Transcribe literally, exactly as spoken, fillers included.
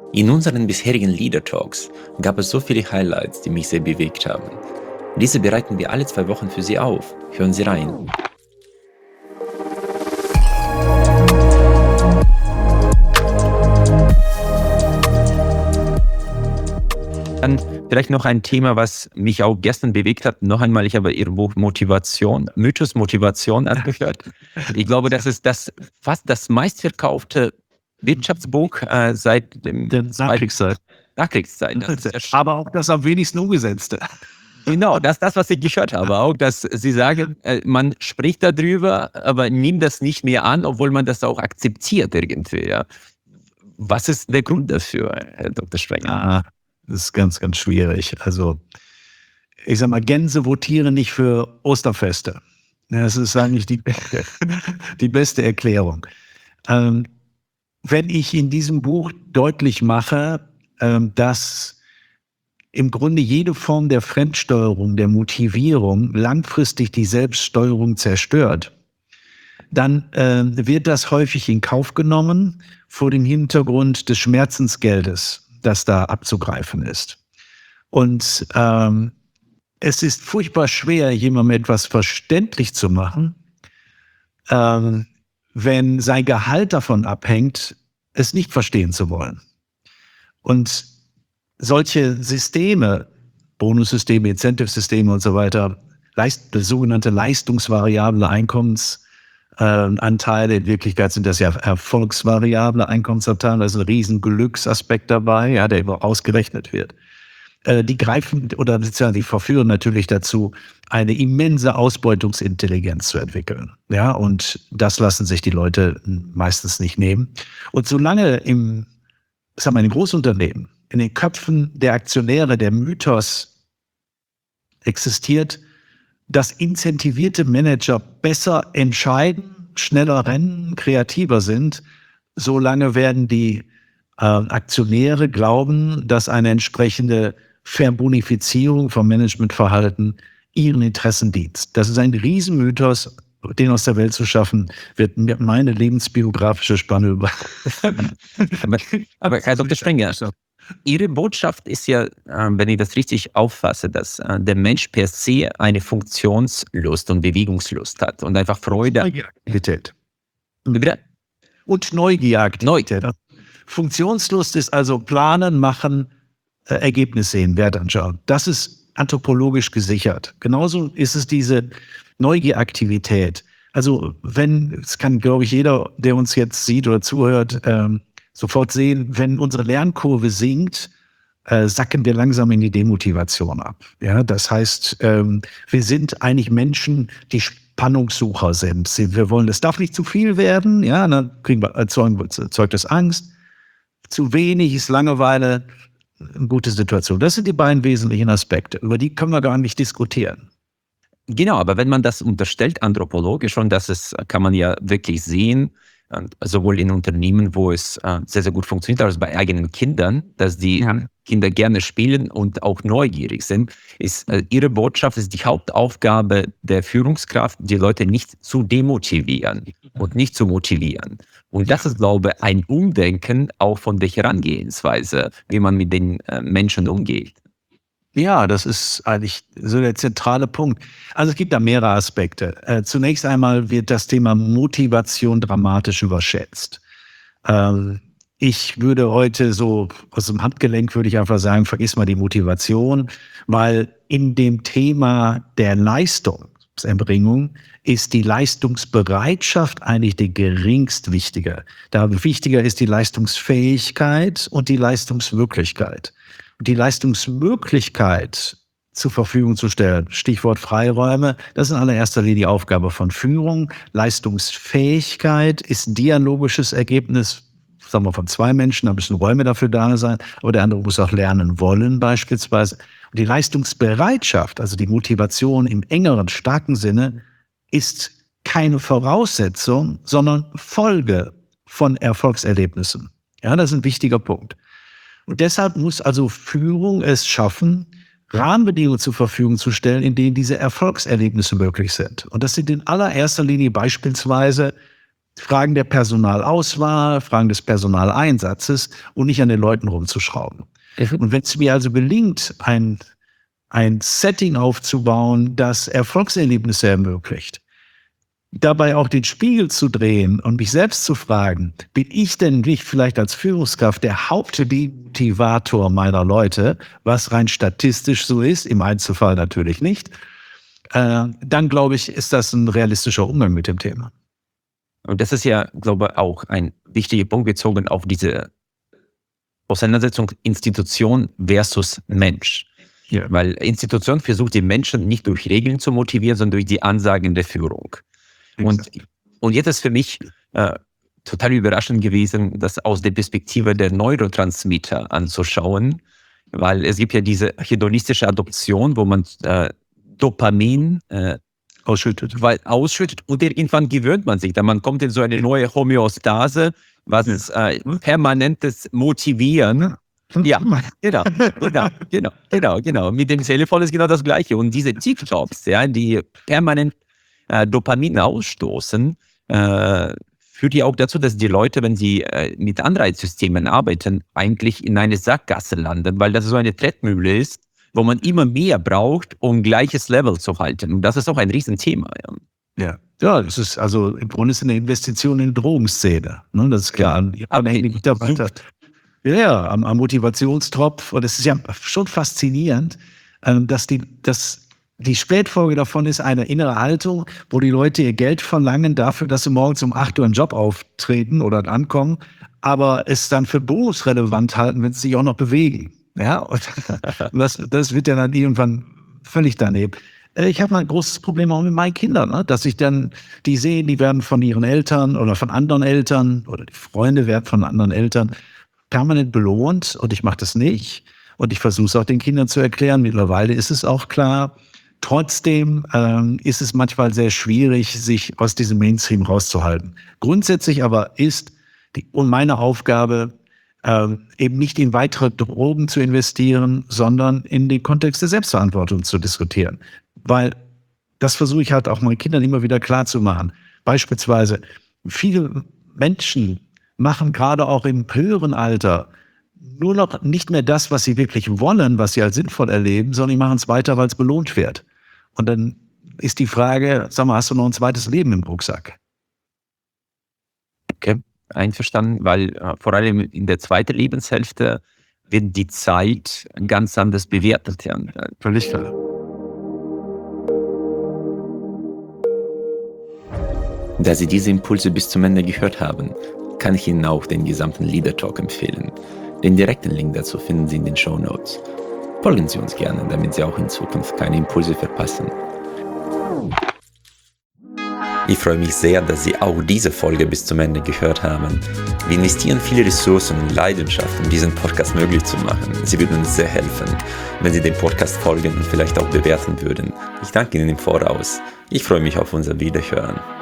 In unseren bisherigen Leader Talks gab es so viele Highlights, die mich sehr bewegt haben. Diese bereiten wir alle zwei Wochen für Sie auf. Hören Sie rein. Dann vielleicht noch ein Thema, was mich auch gestern bewegt hat. Noch einmal, ich habe Ihr Buch Motivation, Mythos Motivation angehört. Ich glaube, das ist das fast das meistverkaufte Wirtschaftsbuch äh, seit dem der Nachkriegszeit. Nachkriegszeit. Das ist ja Aber auch das am wenigsten umgesetzte. Genau, das ist das, was ich gehört habe auch, dass Sie sagen, äh, man spricht darüber, aber nimmt das nicht mehr an, obwohl man das auch akzeptiert irgendwie. Ja. Was ist der Grund dafür, Herr Doktor Sprenger? Ah, das ist ganz, ganz schwierig. Also, ich sag mal, Gänse votieren nicht für Osterfeste. Das ist eigentlich die, die beste Erklärung. Ähm, wenn ich in diesem Buch deutlich mache, ähm, dass im Grunde jede Form der Fremdsteuerung, der Motivierung langfristig die Selbststeuerung zerstört, dann äh, wird das häufig in Kauf genommen vor dem Hintergrund des Schmerzensgeldes, das da abzugreifen ist. Und ähm, es ist furchtbar schwer, jemandem etwas verständlich zu machen, ähm, wenn sein Gehalt davon abhängt, es nicht verstehen zu wollen. Und solche Systeme, Bonussysteme, Incentive-Systeme und so weiter, leist, sogenannte leistungsvariable Einkommensanteile, äh, in Wirklichkeit sind das ja erfolgsvariable Einkommensanteile, da ist ein riesen Glücksaspekt dabei, ja, der immer ausgerechnet wird. Äh, die greifen oder die verführen natürlich dazu, eine immense Ausbeutungsintelligenz zu entwickeln. Ja, und das lassen sich die Leute meistens nicht nehmen. Und solange im, sagen wir, in den Großunternehmen, in den Köpfen der Aktionäre der Mythos existiert, dass incentivierte Manager besser entscheiden, schneller rennen, kreativer sind, solange werden die äh, Aktionäre glauben, dass eine entsprechende Verbonifizierung vom Managementverhalten ihren Interessen dient. Das ist ein Riesenmythos, den aus der Welt zu schaffen, wird meine lebensbiografische Spanne über. aber, aber Herr Doktor Sprenger, Ihre Botschaft ist ja, äh, wenn ich das richtig auffasse, dass äh, der Mensch per se eine Funktionslust und Bewegungslust hat und einfach Freude. Neugieraktivität. Wieder? Und Neugieraktivität. Neu. Funktionslust ist also planen, machen, äh, Ergebnis sehen, Wert anschauen. Das ist anthropologisch gesichert. Genauso ist es diese Neugieraktivität. Also wenn, es kann, glaube ich, jeder, der uns jetzt sieht oder zuhört, ähm, sofort sehen, wenn unsere Lernkurve sinkt, äh, sacken wir langsam in die Demotivation ab. Ja, das heißt, ähm, wir sind eigentlich Menschen, die Spannungssucher sind. Sie, wir wollen, es darf nicht zu viel werden, ja, dann kriegen wir, erzeugen, erzeugt das Angst. Zu wenig ist Langeweile, eine gute Situation. Das sind die beiden wesentlichen Aspekte. Über die können wir gar nicht diskutieren. Genau, aber wenn man das unterstellt, anthropologisch, und das ist, kann man ja wirklich sehen, sowohl in Unternehmen, wo es äh, sehr, sehr gut funktioniert, als bei eigenen Kindern, dass die ja. Kinder gerne spielen und auch neugierig sind, ist äh, Ihre Botschaft, ist die Hauptaufgabe der Führungskraft, die Leute nicht zu demotivieren und nicht zu motivieren. Und das ist, glaube ich, ein Umdenken auch von der Herangehensweise, wie man mit den äh, Menschen umgeht. Ja, das ist eigentlich so der zentrale Punkt. Also es gibt da mehrere Aspekte. Äh, zunächst einmal wird das Thema Motivation dramatisch überschätzt. Ähm, ich würde heute so aus dem Handgelenk würde ich einfach sagen, vergiss mal die Motivation, weil in dem Thema der Leistungserbringung ist die Leistungsbereitschaft eigentlich die geringst wichtige. Da wichtiger ist die Leistungsfähigkeit und die Leistungswirklichkeit. Die Leistungsmöglichkeit zur Verfügung zu stellen, Stichwort Freiräume, das ist in allererster Linie die Aufgabe von Führung. Leistungsfähigkeit ist ein dialogisches Ergebnis, sagen wir, von zwei Menschen, da müssen Räume dafür da sein, aber der andere muss auch lernen wollen beispielsweise. Und die Leistungsbereitschaft, also die Motivation im engeren, starken Sinne, ist keine Voraussetzung, sondern Folge von Erfolgserlebnissen. Ja, das ist ein wichtiger Punkt. Und deshalb muss also Führung es schaffen, Rahmenbedingungen zur Verfügung zu stellen, in denen diese Erfolgserlebnisse möglich sind. Und das sind in allererster Linie beispielsweise Fragen der Personalauswahl, Fragen des Personaleinsatzes und nicht an den Leuten rumzuschrauben. Und wenn es mir also gelingt, ein, ein Setting aufzubauen, das Erfolgserlebnisse ermöglicht, dabei auch den Spiegel zu drehen und mich selbst zu fragen, bin ich denn nicht vielleicht als Führungskraft der Hauptdemotivator meiner Leute, was rein statistisch so ist, im Einzelfall natürlich nicht, äh, dann glaube ich, ist das ein realistischer Umgang mit dem Thema. Und das ist ja, glaube ich, auch ein wichtiger Punkt bezogen auf diese Auseinandersetzung Institution versus Mensch. Ja. Weil Institution versucht, die Menschen nicht durch Regeln zu motivieren, sondern durch die Ansagen der Führung. Und, und jetzt ist für mich äh, total überraschend gewesen, das aus der Perspektive der Neurotransmitter anzuschauen, weil es gibt ja diese hedonistische Adoption, wo man äh, Dopamin äh, ausschüttet. Weil, ausschüttet und irgendwann gewöhnt man sich. Dann man kommt in so eine neue Homöostase, was äh, permanentes Motivieren. Ja, genau, genau, genau, genau, genau. Mit dem Telefon ist genau das Gleiche. Und diese TikToks, ja, die permanent äh, Dopamin ausstoßen, äh, führt ja auch dazu, dass die Leute, wenn sie äh, mit Anreizsystemen arbeiten, eigentlich in eine Sackgasse landen, weil das so eine Trettmühle ist, wo man immer mehr braucht, um gleiches Level zu halten. Und das ist auch ein Riesenthema. Ja. Ja, ja, das ist also im Grunde ist eine Investition in die Drogenszene. Ne? Das ist klar. Aber die Mitarbeiter, ja, ja, am, am Motivationstropf. Und es ist ja schon faszinierend, ähm, dass die, dass die Spätfolge davon ist eine innere Haltung, wo die Leute ihr Geld verlangen dafür, dass sie morgens um acht Uhr einen Job auftreten oder ankommen, aber es dann für bonusrelevant halten, wenn sie sich auch noch bewegen. Ja, und das, das wird ja dann irgendwann völlig daneben. Ich habe ein großes Problem auch mit meinen Kindern, ne? Dass ich dann, die sehen, die werden von ihren Eltern oder von anderen Eltern oder die Freunde werden von anderen Eltern permanent belohnt und ich mache das nicht. Und ich versuche es auch den Kindern zu erklären. Mittlerweile ist es auch klar. Trotzdem ähm, ist es manchmal sehr schwierig, sich aus diesem Mainstream rauszuhalten. Grundsätzlich aber ist die, und meine Aufgabe, ähm, eben nicht in weitere Drogen zu investieren, sondern in den Kontext der Selbstverantwortung zu diskutieren. Weil das versuche ich halt auch meinen Kindern immer wieder klar zu machen. Beispielsweise, viele Menschen machen gerade auch im höheren Alter nur noch nicht mehr das, was sie wirklich wollen, was sie als sinnvoll erleben, sondern die machen es weiter, weil es belohnt wird. Und dann ist die Frage, sag mal, hast du noch ein zweites Leben im Rucksack? Okay, einverstanden, weil äh, vor allem in der zweiten Lebenshälfte wird die Zeit ganz anders bewertet. Ja. Völlig klar. Da Sie diese Impulse bis zum Ende gehört haben, kann ich Ihnen auch den gesamten Leader Talk empfehlen. Den direkten Link dazu finden Sie in den Shownotes. Folgen Sie uns gerne, damit Sie auch in Zukunft keine Impulse verpassen. Ich freue mich sehr, dass Sie auch diese Folge bis zum Ende gehört haben. Wir investieren viele Ressourcen und Leidenschaft, um diesen Podcast möglich zu machen. Sie würden uns sehr helfen, wenn Sie dem Podcast folgen und vielleicht auch bewerten würden. Ich danke Ihnen im Voraus. Ich freue mich auf unser Wiederhören.